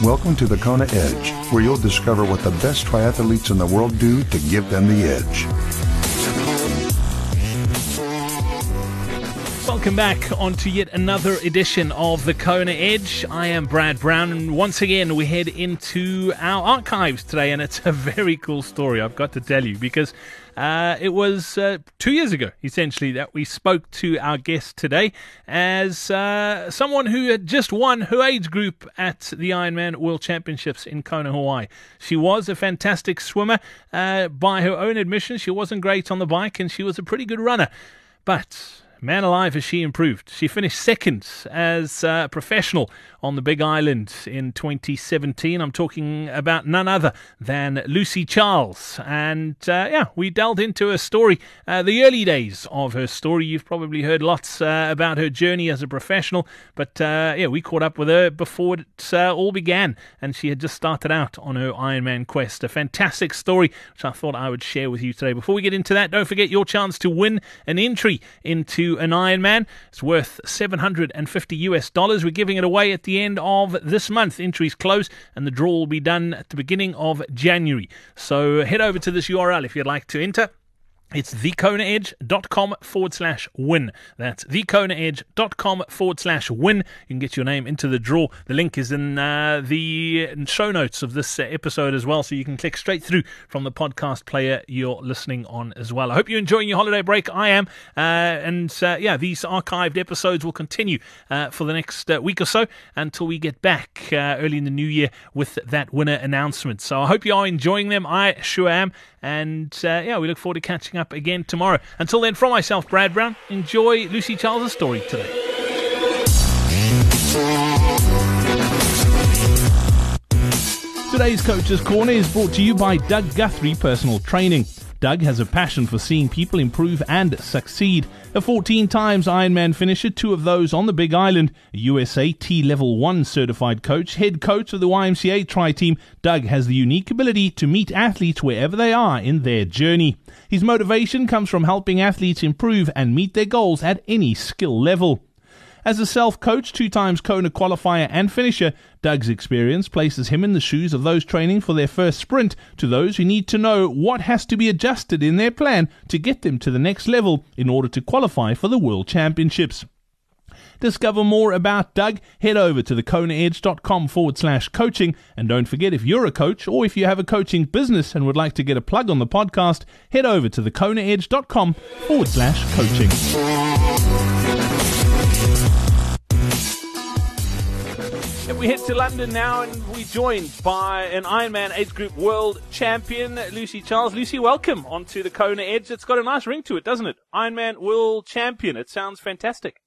Welcome to the Kona Edge, where you'll discover what the best triathletes in the world do to give them the edge. Welcome back onto yet another edition of the Kona Edge. I am Brad Brown, and once again we head into our archives today, and it's a very cool story, I've got to tell you, because it was 2 years ago, essentially, that we spoke to our guest today as someone who had just won her age group at the Ironman World Championships in Kona, Hawaii. She was a fantastic swimmer. By her own admission, she wasn't great on the bike, and she was a pretty good runner. But man alive, has she improved. She finished second as a professional on the Big Island in 2017. I'm talking about none other than Lucy Charles. And we delved into her story, the early days of her story. You've probably heard lots about her journey as a professional, but we caught up with her before it all began, and she had just started out on her Ironman quest. A fantastic story, which I thought I would share with you today. Before we get into that, don't forget your chance to win an entry into an Ironman. It's worth $750. We're giving it away at the end of this month. Entries close, and the draw will be done at the beginning of January. So head over to this URL if you'd like to enter. It's thekonaedge.com/win. That's thekonaedge.com/win. You can get your name into the draw. The link is in the show notes of this episode as well, so you can click straight through from the podcast player you're listening on as well. I hope you're enjoying your holiday break. I am. These archived episodes will continue for the next week or so until we get back early in the new year with that winner announcement. So I hope you are enjoying them. I sure am. And we look forward to catching up again tomorrow. Until then, from myself, Brad Brown, enjoy Lucy Charles' story today. Today's Coach's Corner is brought to you by Doug Guthrie Personal Training. Doug has a passion for seeing people improve and succeed. A 14 times Ironman finisher, 2 of those on the Big Island, a USA T-Level 1 certified coach, head coach of the YMCA Tri-Team, Doug has the unique ability to meet athletes wherever they are in their journey. His motivation comes from helping athletes improve and meet their goals at any skill level. As a self-coach, 2 times Kona qualifier and finisher, Doug's experience places him in the shoes of those training for their first sprint to those who need to know what has to be adjusted in their plan to get them to the next level in order to qualify for the World Championships. Discover more about Doug, head over to thekonaedge.com/coaching, and don't forget, if you're a coach or if you have a coaching business and would like to get a plug on the podcast, head over to thekonaedge.com/coaching. And we head to London now, and we're joined by an Ironman age group world champion, Lucy Charles. Lucy, welcome onto the Kona Edge. It's got a nice ring to it, doesn't it? Ironman world champion. It sounds fantastic.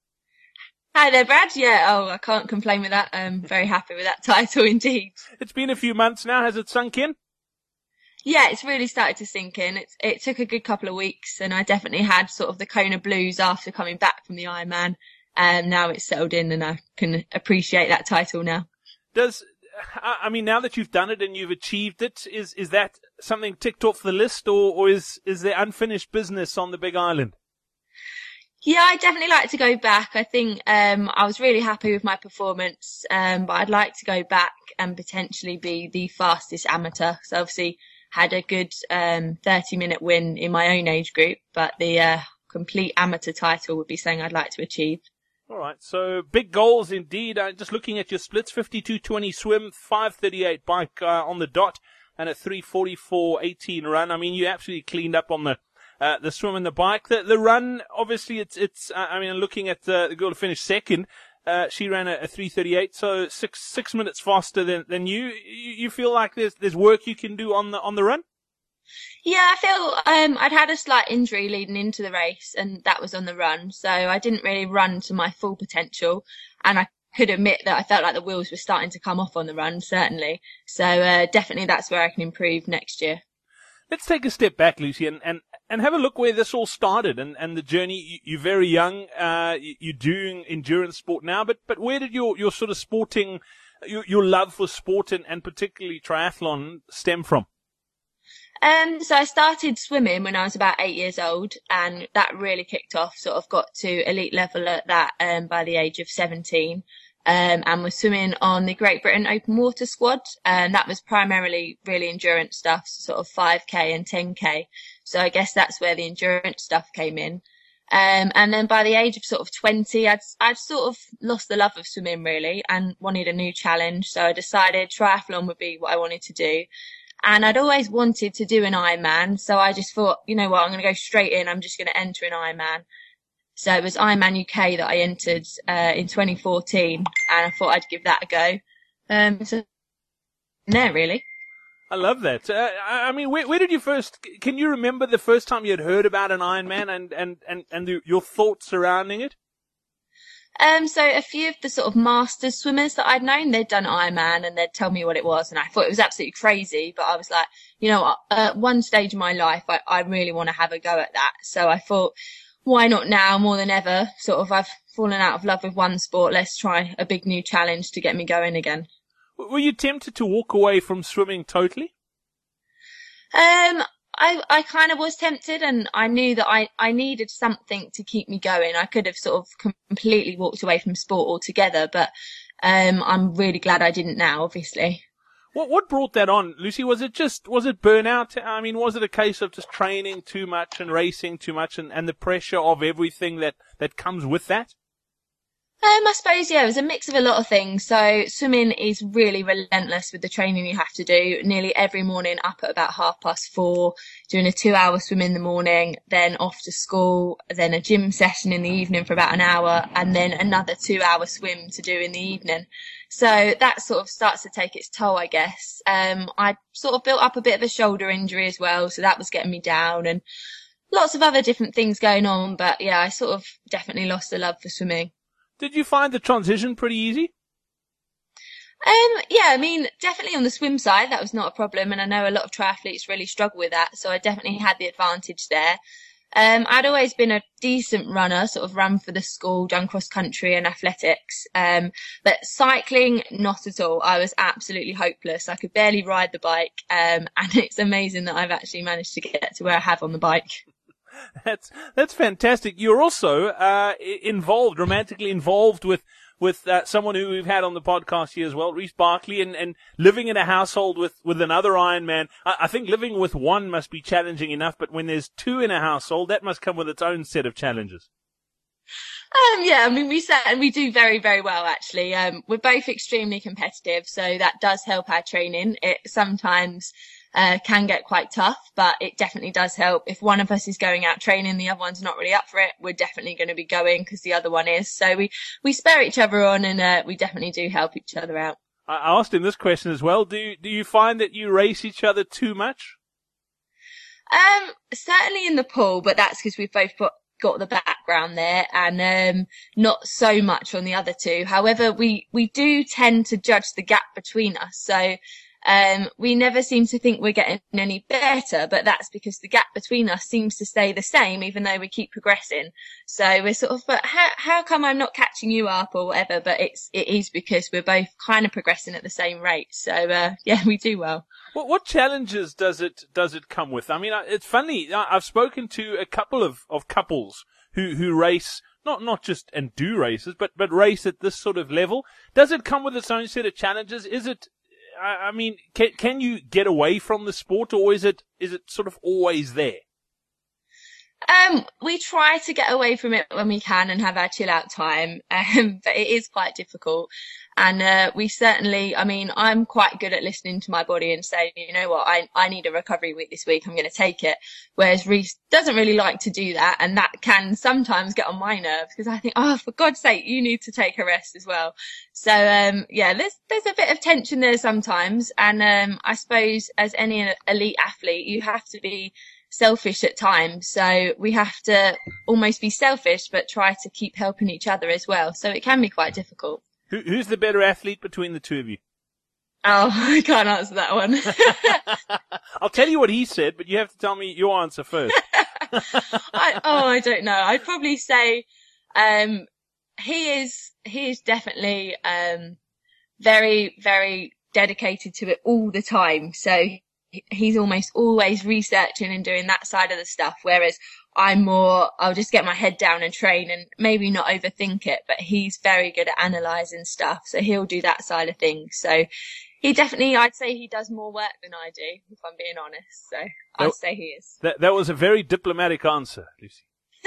Hi there, Brad. I can't complain with that. I'm very happy with that title indeed. It's been a few months now. Has it sunk in? Yeah, it's really started to sink in. It took a good couple of weeks, and I definitely had sort of the Kona blues after coming back from the Ironman. Now it's settled in, and I can appreciate that title now. Now that you've done it and you've achieved it, is that something ticked off the list, or is there unfinished business on the Big Island? Yeah, I'd definitely like to go back. I think I was really happy with my performance, but I'd like to go back and potentially be the fastest amateur. So obviously had a good 30-minute win in my own age group, but the complete amateur title would be something I'd like to achieve. All right, so big goals indeed. Just looking at your splits, 52:20 swim, 5:38 bike on the dot, and a 3:44:18 run. I mean, you absolutely cleaned up on the swim and the bike. The run, obviously, it's. Looking at the girl who finished second, she ran a 3:38, so six minutes faster than you. You feel like there's work you can do on the run? Yeah, I feel I'd had a slight injury leading into the race, and that was on the run, so I didn't really run to my full potential, and I could admit that I felt like the wheels were starting to come off on the run, certainly. So definitely that's where I can improve next year. Let's take a step back, Lucy, and have a look where this all started and the journey. You're very young, you're doing endurance sport now, but where did your sort of sporting, your love for sport and particularly triathlon stem from? So I started swimming when I was about 8 years old, and that really kicked off, sort of got to elite level at that by the age of 17. and was swimming on the Great Britain Open Water Squad. And that was primarily really endurance stuff, sort of 5K and 10K. So I guess that's where the endurance stuff came in. And then by the age of sort of 20, I'd sort of lost the love of swimming really and wanted a new challenge. So I decided triathlon would be what I wanted to do. And I'd always wanted to do an Ironman. So I just thought, you know what, I'm going to go straight in. I'm just going to enter an Ironman. So it was Ironman UK that I entered, in 2014. And I thought I'd give that a go. So there really. I love that. I mean, where did you first, can you remember the first time you had heard about an Ironman and your thoughts surrounding it? So a few of the sort of masters swimmers that I'd known, they'd done Ironman and they'd tell me what it was. And I thought it was absolutely crazy, but I was like, you know, at one stage in my life, I really want to have a go at that. So I thought, why not now more than ever? Sort of, I've fallen out of love with one sport. Let's try a big new challenge to get me going again. Were you tempted to walk away from swimming totally? I kind of was tempted, and I knew that I needed something to keep me going. I could have sort of completely walked away from sport altogether, but I'm really glad I didn't now, obviously. What brought that on, Lucy? Was it burnout? I mean, was it a case of just training too much and racing too much and the pressure of everything that comes with that? I suppose, yeah, it was a mix of a lot of things. So swimming is really relentless with the training you have to do. Nearly every morning up at about 4:30, doing a 2-hour swim in the morning, then off to school, then a gym session in the evening for about an hour, and then another 2-hour swim to do in the evening. So that sort of starts to take its toll, I guess. I sort of built up a bit of a shoulder injury as well, so that was getting me down, and lots of other different things going on. But yeah, I sort of definitely lost the love for swimming. Did you find the transition pretty easy? Yeah, I mean, definitely on the swim side, that was not a problem. And I know a lot of triathletes really struggle with that. So I definitely had the advantage there. I'd always been a decent runner, sort of run for the school, done cross country and athletics. But cycling, not at all. I was absolutely hopeless. I could barely ride the bike. And it's amazing that I've actually managed to get to where I have on the bike. That's fantastic. You're also romantically involved with someone who we've had on the podcast here as well, Reece Barkley, and living in a household with another Ironman. I think living with one must be challenging enough, but when there's two in a household, that must come with its own set of challenges. Yeah, I mean, we do very, very well, actually. We're both extremely competitive, so that does help our training. It sometimes can get quite tough, but it definitely does help. If one of us is going out training, the other one's not really up for it, we're definitely going to be going because the other one is. So we spare each other on, and we definitely do help each other out. I asked him this question as well. Do you find that you race each other too much? Certainly in the pool, but that's because we've both got the background there, and not so much on the other two. However, we do tend to judge the gap between us. So we never seem to think we're getting any better, but that's because the gap between us seems to stay the same, even though we keep progressing. So we're sort of, but how come I'm not catching you up or whatever? But it is because we're both kind of progressing at the same rate. So, yeah, we do well. What challenges does it come with? I mean, it's funny. I've spoken to a couple of couples who race, not just and do races, but race at this sort of level. Does it come with its own set of challenges? Is it, I mean, can you get away from the sport, or is it sort of always there? We try to get away from it when we can and have our chill out time. But it is quite difficult. And, we certainly, I mean, I'm quite good at listening to my body and saying, you know what, I need a recovery week this week. I'm going to take it. Whereas Reece doesn't really like to do that. And that can sometimes get on my nerves because I think, oh, for God's sake, you need to take a rest as well. So, yeah, there's a bit of tension there sometimes. And, I suppose as any elite athlete, you have to be selfish at times. So we have to almost be selfish, but try to keep helping each other as well. So it can be quite difficult. Who's the better athlete between the two of you? Oh, I can't answer that one. I'll tell you what he said, but you have to tell me your answer first. I don't know. I'd probably say, he is definitely, very, very dedicated to it all the time. So he's almost always researching and doing that side of the stuff, whereas I'll just get my head down and train and maybe not overthink it, but he's very good at analysing stuff, so he'll do that side of things. So I'd say he does more work than I do, if I'm being honest. So I'd say he is. That was a very diplomatic answer, Lucy.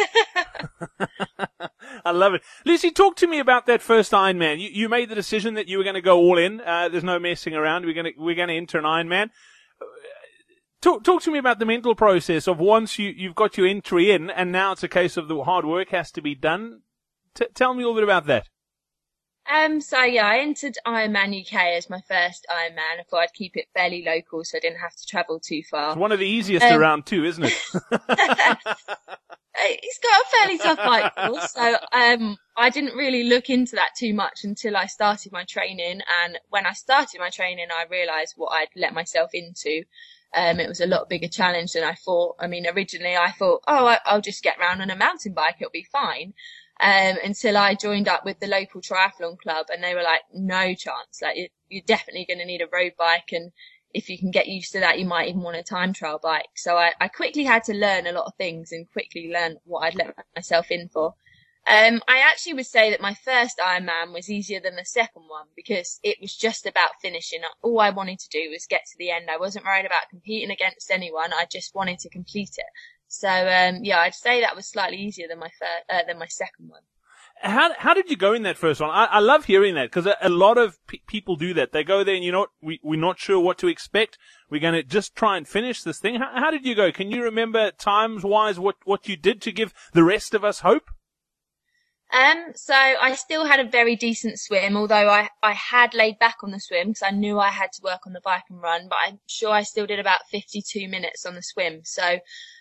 I love it. Lucy, talk to me about that first Ironman. You made the decision that you were going to go all in. There's no messing around. We're going to enter an Ironman. Talk to me about the mental process of once you've got your entry in, and now it's a case of the hard work has to be done. Tell me a little bit about that. I entered Ironman UK as my first Ironman. I thought I'd keep it fairly local so I didn't have to travel too far. It's one of the easiest around too, isn't it? It's got a fairly tough bike course, so I didn't really look into that too much until I started my training. And when I started my training, I realised what I'd let myself into. It was a lot bigger challenge than I thought. I mean, originally I thought, I'll just get round on a mountain bike, it'll be fine. Until I joined up with the local triathlon club, and they were like, no chance, like you're definitely going to need a road bike, and if you can get used to that, you might even want a time trial bike. So I quickly had to learn a lot of things and quickly learn what I'd let myself in for. I actually would say that my first Ironman was easier than the second one because it was just about finishing. All I wanted to do was get to the end. I wasn't worried about competing against anyone. I just wanted to complete it. So, I'd say that was slightly easier than my second one. How did you go in that first one? I love hearing that because a lot of people do that. They go there and, we're not sure what to expect. We're going to just try and finish this thing. How did you go? Can you remember times-wise what you did to give the rest of us hope? So I still had a very decent swim, although I had laid back on the swim because I knew I had to work on the bike and run, but I'm sure I still did about 52 minutes on the swim. So,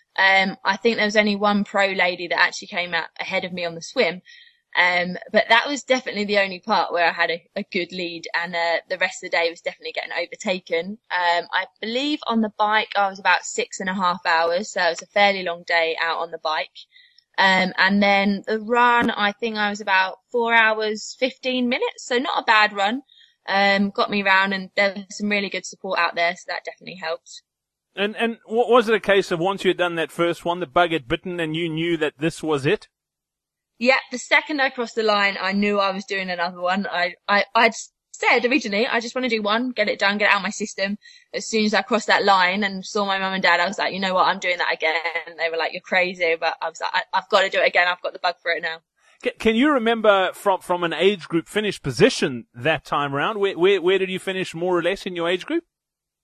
I think there was only one pro lady that actually came out ahead of me on the swim. But that was definitely the only part where I had a good lead, and the rest of the day was definitely getting overtaken. I believe on the bike I was about 6.5 hours, so it was a fairly long day out on the bike. And then the run, I think I was about 4 hours, 15 minutes. So not a bad run. Got me round, and there was some really good support out there. So that definitely helped. And was it a case of once you had done that first one, the bug had bitten and you knew that this was it? Yeah. The second I crossed the line, I knew I was doing another one. I'd said originally, I just want to do one, get it done, get it out of my system. As soon as I crossed that line and saw my mum and dad, I was like, you know what, I'm doing that again. And they were like, you're crazy. But I was like, I've got to do it again. I've got the bug for it now. Can you remember from an age group finish position that time around? Where did you finish more or less in your age group?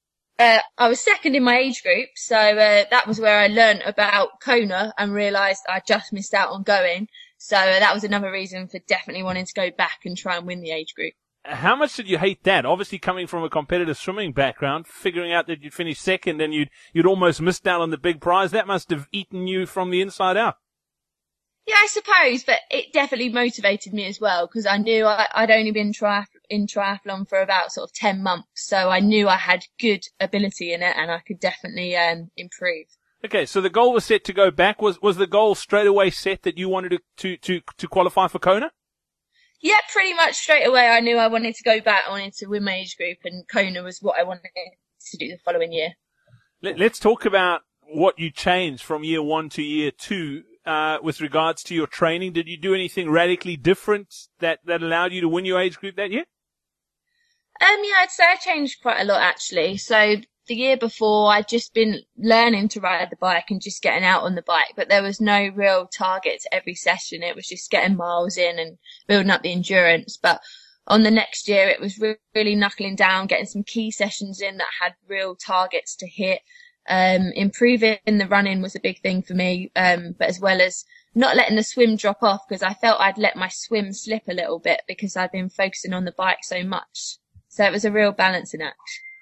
I was second in my age group. So, that was where I learned about Kona and realised I just missed out on going. So that was another reason for definitely wanting to go back and try and win the age group. How much did you hate that? Obviously, coming from a competitive swimming background, figuring out that you'd finished second and you'd almost missed out on the big prize, that must have eaten you from the inside out. Yeah, I suppose, but it definitely motivated me as well because I knew I'd only been in triathlon for about sort of 10 months, so I knew I had good ability in it and I could definitely improve. Okay, so the goal was set to go back. Was the goal straight away set that you wanted to qualify for Kona? Yeah, pretty much straight away. I knew I wanted to go back. I wanted to win my age group, and Kona was what I wanted to do the following year. Let's talk about what you changed from year 1 to year 2 with regards to your training. Did you do anything radically different that allowed you to win your age group that year? Yeah, I'd say I changed quite a lot actually. So the year before, I'd just been learning to ride the bike and just getting out on the bike, but there was no real target to every session. It was just getting miles in and building up the endurance. But on the next year, it was really knuckling down, getting some key sessions in that had real targets to hit. Improving the running was a big thing for me, but as well as not letting the swim drop off because I felt I'd let my swim slip a little bit because I'd been focusing on the bike so much. So it was a real balancing act.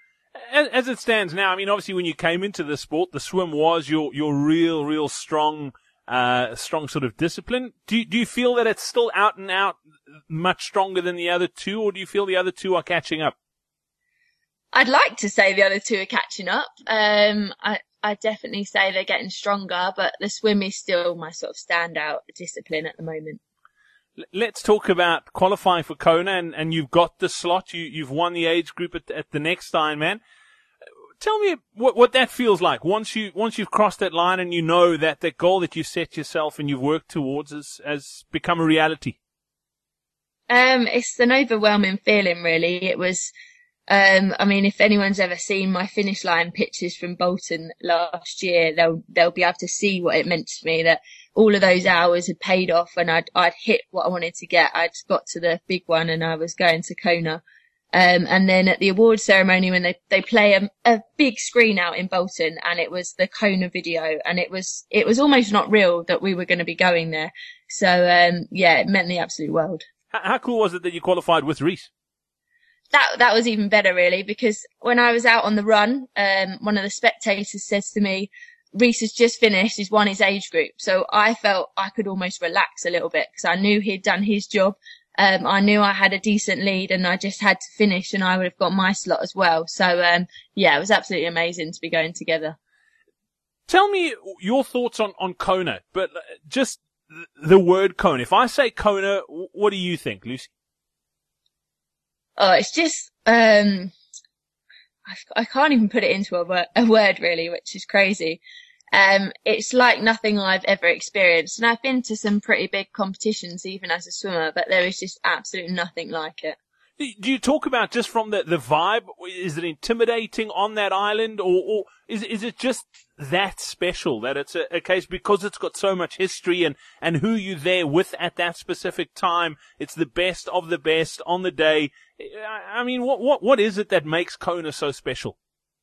As it stands now, I mean, obviously when you came into the sport, the swim was your real strong sort of discipline. Do you feel that it's still out and out much stronger than the other two, or do you feel the other two are catching up? I'd like to say the other two are catching up. I definitely say they're getting stronger, but the swim is still my sort of standout discipline at the moment. Let's talk about qualifying for Kona, and you've got the slot. You've won the age group at the next Ironman. Tell me what that feels like once you've crossed that line and you know that the goal that you've set yourself and you've worked towards has become a reality. It's an overwhelming feeling, really. It was, I mean, if anyone's ever seen my finish line pictures from Bolton last year, they'll be able to see what it meant to me, that all of those hours had paid off and I'd hit what I wanted to get. I'd got to the big one and I was going to Kona. And then at the award ceremony, when they play a big screen out in Bolton, and it was the Kona video, and it was almost not real that we were going to be going there. So, yeah, it meant the absolute world. How cool was it that you qualified with Reece? That was even better, really, because when I was out on the run, one of the spectators says to me, Reece has just finished, he's won his age group. So I felt I could almost relax a little bit because I knew he'd done his job. I knew I had a decent lead and I just had to finish and I would have got my slot as well. So, yeah, it was absolutely amazing to be going together. Tell me your thoughts on Kona, but just the word Kona. If I say Kona, what do you think, Lucy? Oh, it's just, I can't even put it into a word really, which is crazy. It's like nothing I've ever experienced. And I've been to some pretty big competitions, even as a swimmer, but there is just absolutely nothing like it. Do you talk about just from the vibe? Is it intimidating on that island, or is it just that special that it's a case because it's got so much history and who you're there with at that specific time? It's the best of the best on the day. I mean, what is it that makes Kona so special?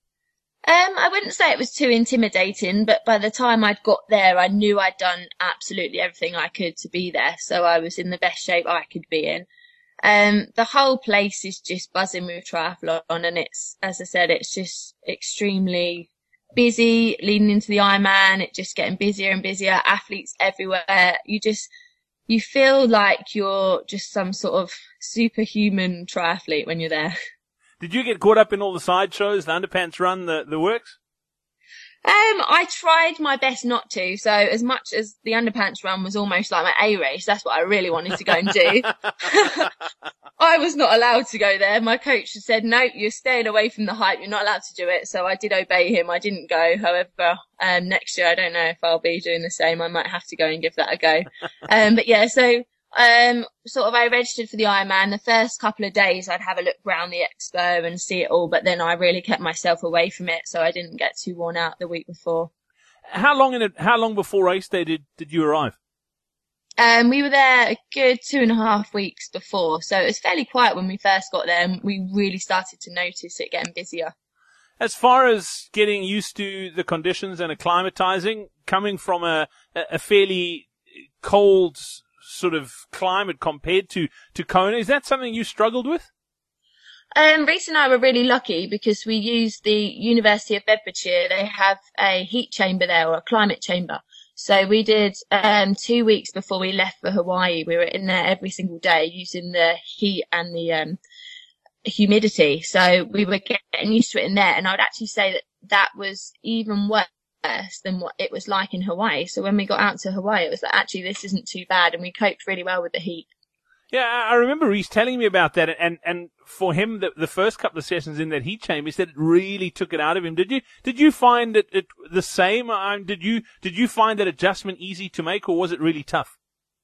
I wouldn't say it was too intimidating, but by the time I'd got there, I knew I'd done absolutely everything I could to be there. So I was in the best shape I could be in. The whole place is just buzzing with triathlon, and it's, as I said, it's just extremely busy leading into the Ironman. It's just getting busier and busier, athletes everywhere. You feel like you're just some sort of superhuman triathlete when you're there. Did you get caught up in all the sideshows, the underpants run, the works? I tried my best not to. So as much as the underpants run was almost like my A race, that's what I really wanted to go and do. I was not allowed to go there. My coach had said, no, you're staying away from the hype. You're not allowed to do it. So I did obey him. I didn't go. However, next year, I don't know if I'll be doing the same. I might have to go and give that a go. But yeah, so sort of I registered for the Ironman. The first couple of days I'd have a look around the expo and see it all, but then I really kept myself away from it so I didn't get too worn out the week before. How long before race day did you arrive? We were there a good 2.5 weeks before, so it was fairly quiet when we first got there and we really started to notice it getting busier. As far as getting used to the conditions and acclimatizing, coming from a fairly cold sort of climate compared to Kona, is that something you struggled with? Reece and I were really lucky because we used the University of Bedfordshire. They have a heat chamber there, or a climate chamber. So we did 2 weeks before we left for Hawaii. We were in there every single day using the heat and the humidity. So we were getting used to it in there. And I would actually say that was even worse than what it was like in Hawaii. So when we got out to Hawaii, it was like, actually, this isn't too bad. And we coped really well with the heat. Yeah, I remember Reece telling me about that, and for him, the first couple of sessions in that heat chamber, he said it really took it out of him. Did you find it the same? Did you find that adjustment easy to make, or was it really tough?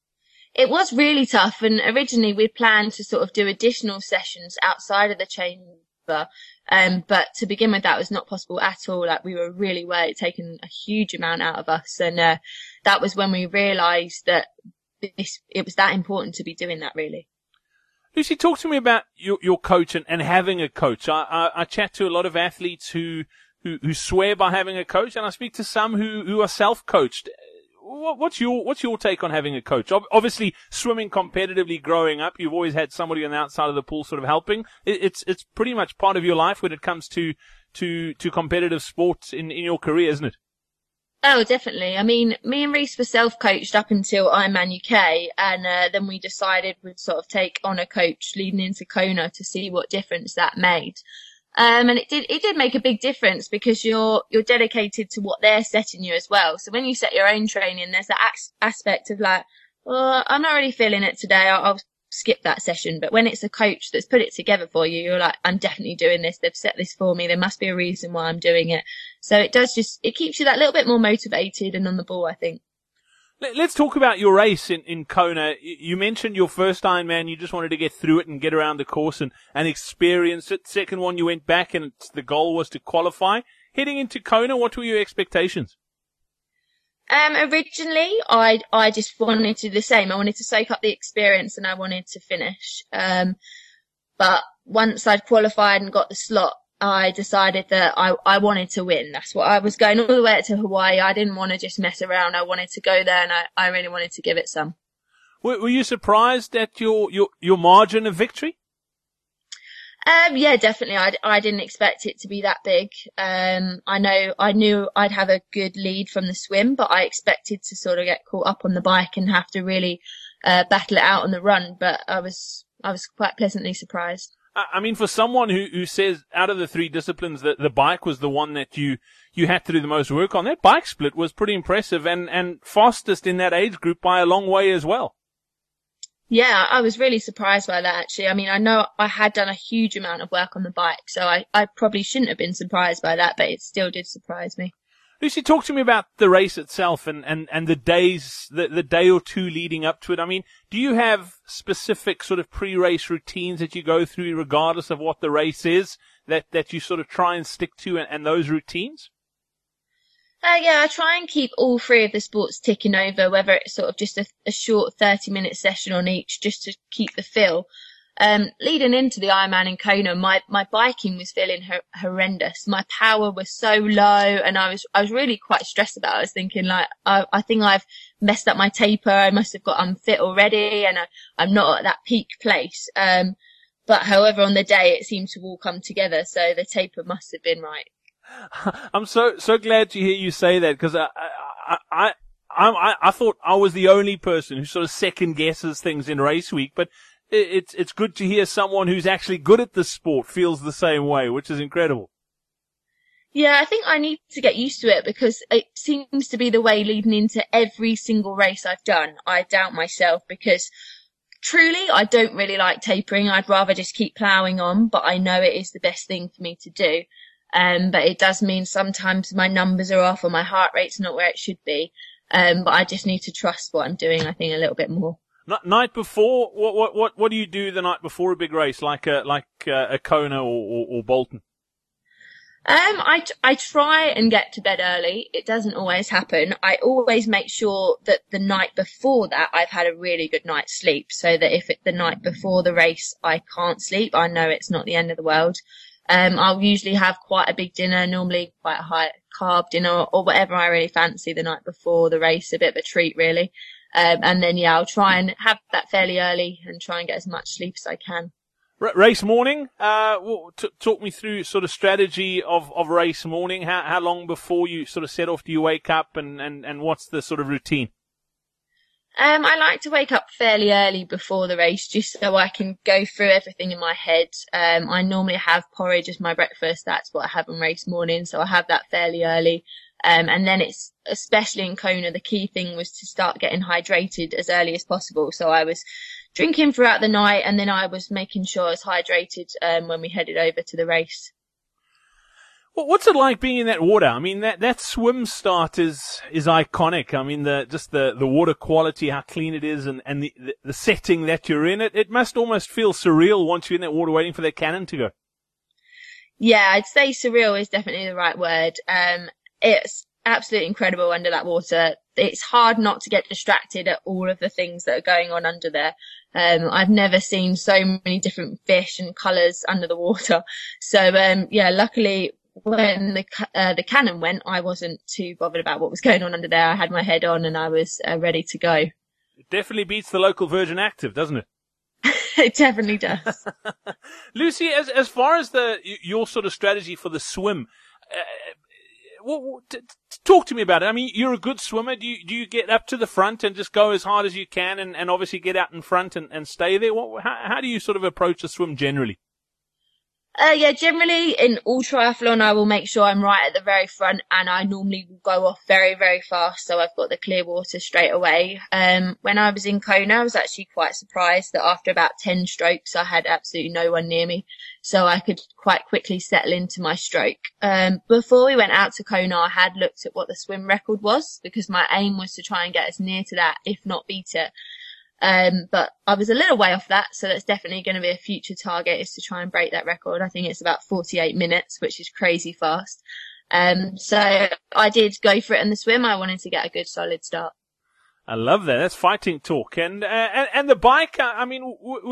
It was really tough, and originally we planned to sort of do additional sessions outside of the chamber, but to begin with, that was not possible at all. Like, we were really worried, taking a huge amount out of us, and that was when we realised that it was that important to be doing that, really. Lucy, talk to me about your coach and having a coach. I chat to a lot of athletes who swear by having a coach, and I speak to some who are self-coached. What's your take on having a coach? Obviously, swimming competitively growing up, you've always had somebody on the outside of the pool sort of helping. It's pretty much part of your life when it comes to competitive sports in your career, isn't it? Oh, definitely. I mean, me and Reece were self-coached up until Ironman UK, and then we decided we'd sort of take on a coach leading into Kona to see what difference that made. And it did make a big difference because you're dedicated to what they're setting you as well. So when you set your own training, there's that aspect of like, well, I'm not really feeling it today. I'll skip that session. But when it's a coach that's put it together for you, you're like, I'm definitely doing this. They've set this for me. There must be a reason why I'm doing it. So it keeps you that little bit more motivated and on the ball, I think. Let's talk about your race in Kona. You mentioned your first Ironman. You just wanted to get through it and get around the course and experience it. Second one, you went back and the goal was to qualify. Heading into Kona, what were your expectations? Originally, I just wanted to do the same. I wanted to soak up the experience and I wanted to finish. But once I'd qualified and got the slot, I decided that I wanted to win. That's what I was going all the way to Hawaii. I didn't want to just mess around. I wanted to go there and I really wanted to give it some. Were you surprised at your margin of victory? Yeah, definitely. I didn't expect it to be that big. I knew I'd have a good lead from the swim, but I expected to sort of get caught up on the bike and have to really, battle it out on the run. But I was quite pleasantly surprised. I mean, for someone who says out of the three disciplines that the bike was the one that you had to do the most work on, that bike split was pretty impressive and fastest in that age group by a long way as well. Yeah, I was really surprised by that, actually. I mean, I know I had done a huge amount of work on the bike, so I probably shouldn't have been surprised by that, but it still did surprise me. Lucy, talk to me about the race itself and the days, the day or two leading up to it. I mean, do you have specific sort of pre-race routines that you go through regardless of what the race is that you sort of try and stick to and those routines? Yeah, I try and keep all three of the sports ticking over, whether it's sort of just a short 30-minute session on each, just to keep the feel. Leading into the Ironman in Kona, my biking was feeling horrendous. My power was so low and I was really quite stressed about it. I was thinking like, I think I've messed up my taper. I must have got unfit already and I'm not at that peak place. But however, on the day it seemed to all come together. So the taper must have been right. I'm so glad to hear you say that because I thought I was the only person who sort of second guesses things in race week, but it's good to hear someone who's actually good at the sport feels the same way, which is incredible. Yeah, I think I need to get used to it because it seems to be the way leading into every single race I've done. I doubt myself because truly I don't really like tapering. I'd rather just keep ploughing on, but I know it is the best thing for me to do. But it does mean sometimes my numbers are off or my heart rate's not where it should be. But I just need to trust what I'm doing, I think, a little bit more. Night before, what do you do the night before a big race, like a Kona or Bolton? I try and get to bed early. It doesn't always happen. I always make sure that the night before that I've had a really good night's sleep so that if the night before the race I can't sleep, I know it's not the end of the world. I'll usually have quite a big dinner, normally quite a high carb dinner or whatever I really fancy the night before the race, a bit of a treat really. And then, yeah, I'll try and have that fairly early and try and get as much sleep as I can. Race morning, talk me through sort of strategy of race morning. How long before you sort of set off do you wake up and what's the sort of routine? I like to wake up fairly early before the race just so I can go through everything in my head. I normally have porridge as my breakfast. That's what I have on race morning. So I have that fairly early. And then it's, especially in Kona, the key thing was to start getting hydrated as early as possible. So I was drinking throughout the night and then I was making sure I was hydrated, when we headed over to the race. Well, what's it like being in that water? I mean, that swim start is iconic. I mean, the water quality, how clean it is and the setting that you're in. It must almost feel surreal once you're in that water waiting for that cannon to go. Yeah, I'd say surreal is definitely the right word. It's absolutely incredible under that water. It's hard not to get distracted at all of the things that are going on under there. I've never seen so many different fish and colours under the water. So, yeah, luckily when the cannon went, I wasn't too bothered about what was going on under there. I had my head on and I was ready to go. It definitely beats the local Virgin Active, doesn't it? It definitely does. Lucy, as far as your sort of strategy for the swim, talk to me about it. I mean, you're a good swimmer. Do you get up to the front and just go as hard as you can and obviously get out in front and stay there? How do you sort of approach the swim generally? Yeah, generally in all triathlon, I will make sure I'm right at the very front, and I normally go off very, very fast, so I've got the clear water straight away. When I was in Kona, I was actually quite surprised that after about 10 strokes, I had absolutely no one near me, so I could quite quickly settle into my stroke. Before we went out to Kona, I had looked at what the swim record was, because my aim was to try and get as near to that, if not beat it. But I was a little way off that, so that's definitely going to be a future target, is to try and break that record. I think it's about 48 minutes, which is crazy fast. So I did go for it in the swim. I wanted to get a good solid start. I love that. That's fighting talk. And the bike, I mean, were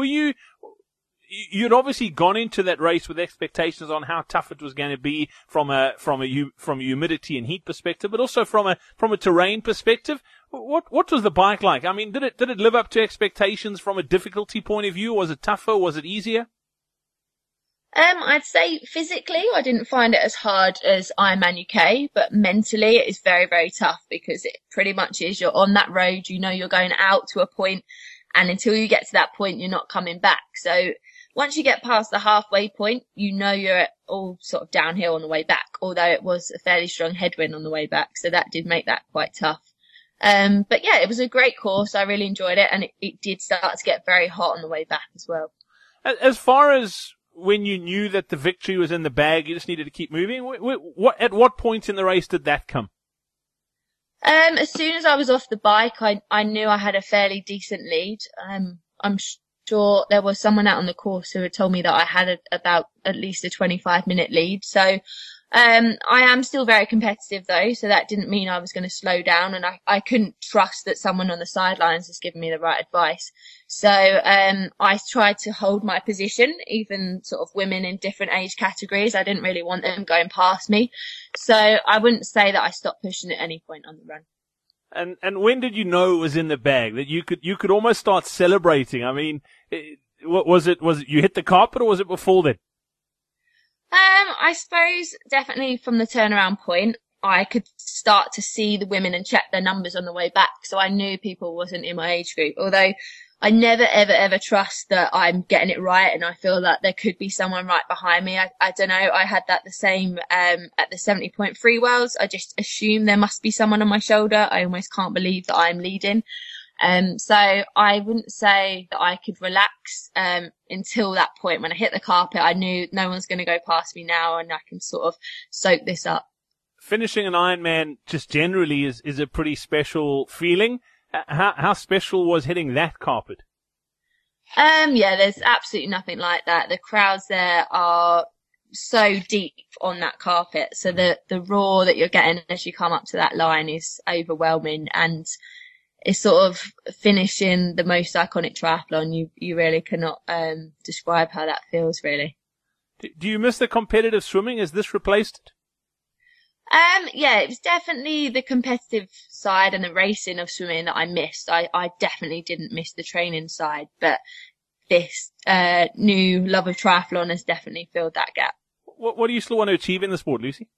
you'd obviously gone into that race with expectations on how tough it was going to be from a humidity and heat perspective, but also from a terrain perspective. What was the bike like? I mean, did it live up to expectations from a difficulty point of view? Was it tougher? Was it easier? I'd say physically, I didn't find it as hard as Ironman UK, but mentally it is very, very tough, because it pretty much is, you're on that road, you know, you're going out to a point, and until you get to that point, you're not coming back. So once you get past the halfway point, you know you're all sort of downhill on the way back, although it was a fairly strong headwind on the way back, so that did make that quite tough. But yeah, it was a great course. I really enjoyed it, and it did start to get very hot on the way back as well. As far as when you knew that the victory was in the bag, you just needed to keep moving, at what point in the race did that come? As soon as I was off the bike, I knew I had a fairly decent lead. I'm sure there was someone out on the course who had told me that I had about at least a 25-minute lead. So I am still very competitive though, so that didn't mean I was going to slow down, and I couldn't trust that someone on the sidelines was giving me the right advice. So I tried to hold my position, even sort of women in different age categories. I didn't really want them going past me. So I wouldn't say that I stopped pushing at any point on the run. And when did you know it was in the bag, that you could almost start celebrating? I mean, was it you hit the carpet, or was it before then? I suppose definitely from the turnaround point, I could start to see the women and check their numbers on the way back. So I knew people wasn't in my age group, although I never, ever, ever trust that I'm getting it right. And I feel that there could be someone right behind me. I don't know. I had that the same, at the 70.3 Worlds. I just assume there must be someone on my shoulder. I almost can't believe that I'm leading. So I wouldn't say that I could relax, until that point. When I hit the carpet, I knew no one's going to go past me now, and I can sort of soak this up. Finishing an Ironman just generally is a pretty special feeling. How special was hitting that carpet? Yeah, there's absolutely nothing like that. The crowds there are so deep on that carpet. So the roar that you're getting as you come up to that line is overwhelming, and it's sort of finishing the most iconic triathlon. You really cannot describe how that feels, really. Do you miss the competitive swimming? Has this replaced it? Yeah, it was definitely the competitive side and the racing of swimming that I missed. I definitely didn't miss the training side, but this new love of triathlon has definitely filled that gap. What do you still want to achieve in the sport, Lucy?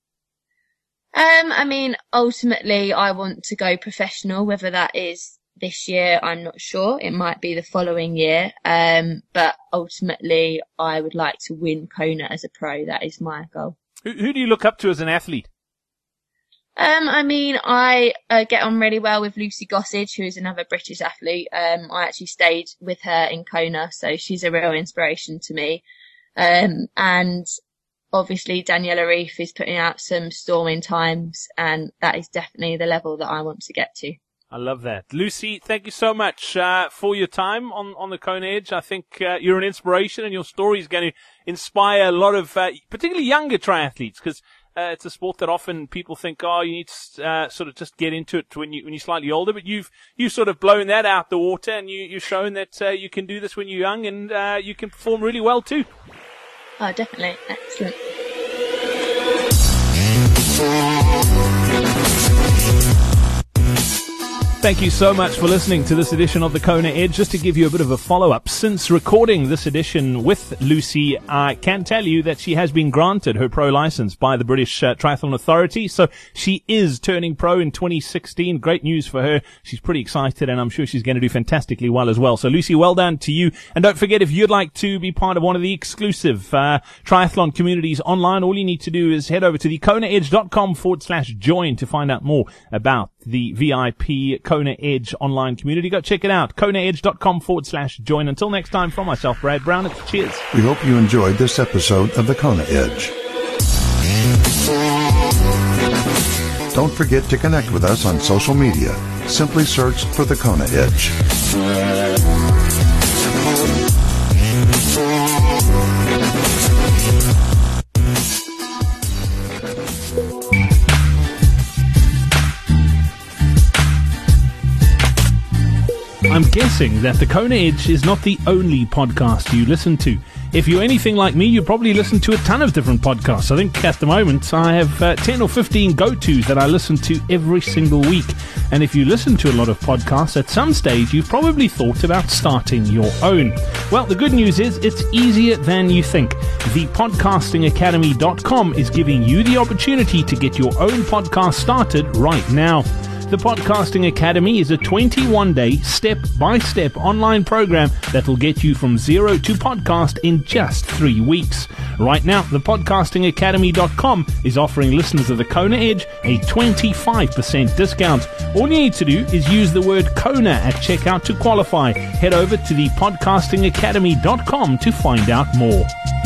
I mean, ultimately, I want to go professional. Whether that is this year, I'm not sure. It might be the following year. But ultimately, I would like to win Kona as a pro. That is my goal. Who do you look up to as an athlete? I mean, I get on really well with Lucy Gossage, who is another British athlete. I actually stayed with her in Kona, so she's a real inspiration to me. And obviously Daniela Ryf is putting out some storming times, and that is definitely the level that I want to get to. I love that. Lucy, thank you so much for your time on the Kona Edge. I think you're an inspiration, and your story is going to inspire a lot of particularly younger triathletes, because it's a sport that often people think, you need to sort of just get into it when you're slightly older. But you've sort of blown that out the water, and you've shown that you can do this when you're young, and you can perform really well too. Oh, definitely. Excellent. Thank you so much for listening to this edition of the Kona Edge. Just to give you a bit of a follow-up, since recording this edition with Lucy, I can tell you that she has been granted her pro license by the British Triathlon Authority. So she is turning pro in 2016. Great news for her. She's pretty excited, and I'm sure she's going to do fantastically well as well. So Lucy, well done to you. And don't forget, if you'd like to be part of one of the exclusive triathlon communities online, all you need to do is head over to the konaedge.com/join to find out more about the VIP Kona Edge online community. Go check it out. konaedge.com/join. Until next time, from myself, Brad Brown, it's cheers. We hope you enjoyed this episode of the Kona Edge. Don't forget to connect with us on social media. Simply search for the Kona Edge. I'm guessing that the Kona Edge is not the only podcast you listen to. If you're anything like me, you probably listen to a ton of different podcasts. I think at the moment I have 10 or 15 go-tos that I listen to every single week. And if you listen to a lot of podcasts, at some stage you've probably thought about starting your own. Well, the good news is it's easier than you think. ThePodcastingAcademy.com is giving you the opportunity to get your own podcast started right now. The Podcasting Academy is a 21-day, step-by-step online program that will get you from zero to podcast in just 3 weeks. Right now, thepodcastingacademy.com is offering listeners of the Kona Edge a 25% discount. All you need to do is use the word Kona at checkout to qualify. Head over to thepodcastingacademy.com to find out more.